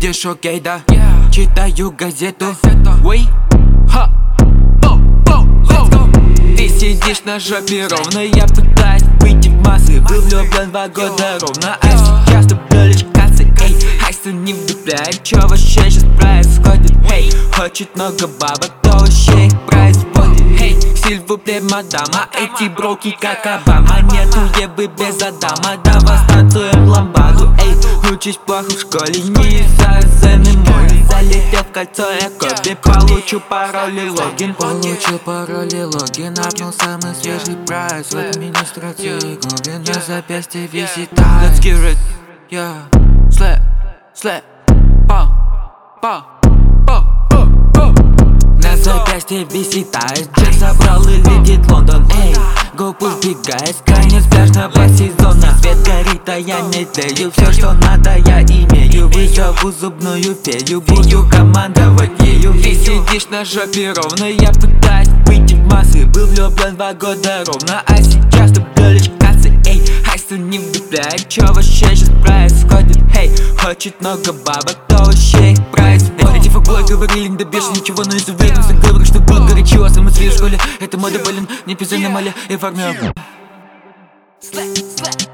Сидишь окей, да? Читаю газету. Ой, ха, ты сидишь на жопе ровно. Я пытаюсь выйти в массы. Был влюблен 2 года ровно, а сейчас люблю лишь кассы. Эй, Айса не вдупляет, чё вообще сейчас происходит? Эй, хочет много бабок, кто вообще их производит? Эй, сильвупле, мадама, эти броки как Обама. Нету ебы без Адама, давай станцуем ламбаду. Эй, учусь плохо в школе, не из-за зены моли. Залетел в кольцо, я копи, получу пароль и логин. Получил пароль и логин, апнул самый свежий прайс. В администрации глубин, на запястье висит айс. Let's get it, Yeah. slap, па. На запястье висит айс. Джек забрал и летит в Лондон. Эй, го пусть бегает, конец пляжного сезона. Свет горит, а я не тлею. Все, что надо, я имею. Вызову зубную фею, буду командовать ею. Ты сидишь на жопе ровно. Я пытаюсь выйти в массы. Был влюблен 2 года ровно, а сейчас люблю лишь кассы. Эй, Айса не вдупляет, чё вообще сейчас происходит? Эй, хочет много бабок, кто вообще их производит? Эти факбои говорили, не добьешься ничего, но если уверенность, говорю, что было горячо. Самый свежий в школе, это мода, блин, не пизай на мале и в армию.